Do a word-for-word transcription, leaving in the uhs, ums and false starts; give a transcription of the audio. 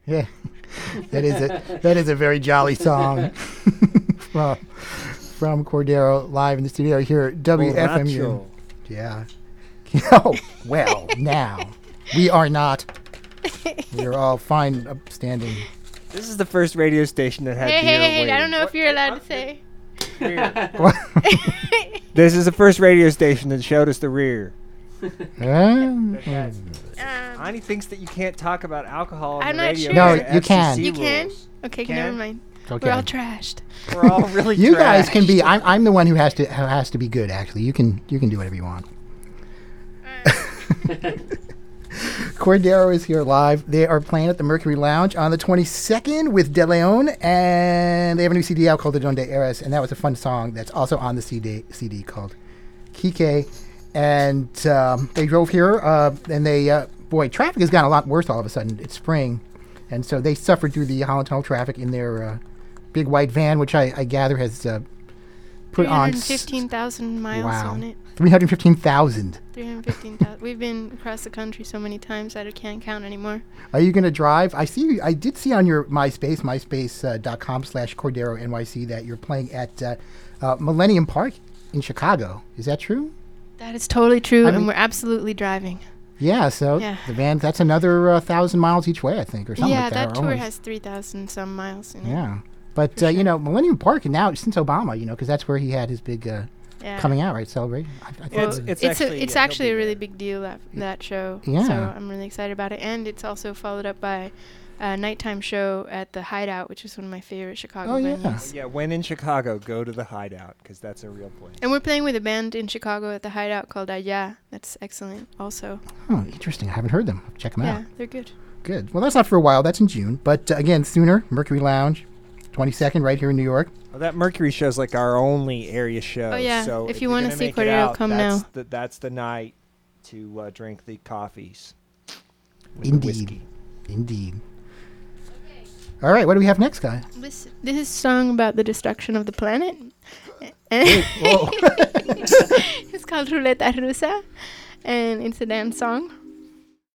Yeah, that is a that is a very jolly song from from Cordero live in the studio here at W F M U. Borracho. Yeah. Oh well, now we are not. We are all fine, upstanding. This is the first radio station that had Hey, beer hey, hey, waiting. I don't know if you're allowed to say. This is the first radio station that showed us the rear. Uh, Um, Ani thinks that you can't talk about alcohol on I'm the not radio. sure. No, because of you can. F C C you can? rules. Okay, Can? never mind. okay. We're all trashed. We're all really You guys can trashed. be. I'm. I'm the one who has to. Who has to be good. Actually, you can. You can do whatever you want. Cordero is here live. They are playing at the Mercury Lounge on the twenty-second with De Leon, and they have a new C D out called The Donde Eres, and that was a fun song that's also on the C D, C D called Kike. And um, they drove here, uh, and they, uh, boy, traffic has gotten a lot worse all of a sudden. It's spring, and so they suffered through the Holland Tunnel traffic in their uh, big white van, which I, I gather has uh, put on s- three hundred fifteen thousand miles wow. on it. three hundred fifteen thousand. three hundred fifteen thousand. We've been across the country so many times that I can't count anymore. Are you going to drive? I see. I did see on your MySpace, myspace dot com slash Cordero N Y C, that you're playing at uh, uh, Millennium Park in Chicago. Is that true? That is totally true, I and mean- we're absolutely driving. Yeah. So Yeah. the van, that's another uh, thousand miles each way, I think, or something Yeah, like that. that or tour almost. has three thousand some miles in it. Yeah. But, For uh, you sure. know, Millennium Park, and now since Obama, you know, because that's where he had his big uh, Yeah. coming out, right? Celebration. I, I think Well, it was- it's- It's actually- a, it's yeah, he'll actually be a really there. big deal, that that show. Yeah. So I'm really excited about it, and it's also followed up by a nighttime show at the Hideout, which is one of my favorite Chicago Oh, yeah. venues. Yeah, when in Chicago, go to the Hideout because that's a real place. And we're playing with a band in Chicago at the Hideout called Allá. That's excellent, also. oh, interesting. I haven't heard them. Check them Yeah, out. they're good. Good. Well, that's not for a while. That's in June. But, uh, again, sooner, Mercury Lounge, twenty-second, right here in New York. Well, that Mercury show's like our only area show. Oh, yeah. So If if you you're wanna gonna see make it Cordero, out, come that's now. The, that's the night to uh, drink the coffees. with the Indeed. whiskey. Indeed. All right, what do we have next, guy? This, this is a song about the destruction of the planet. Whoa. It's called Ruleta Rusa, and it's a dance song.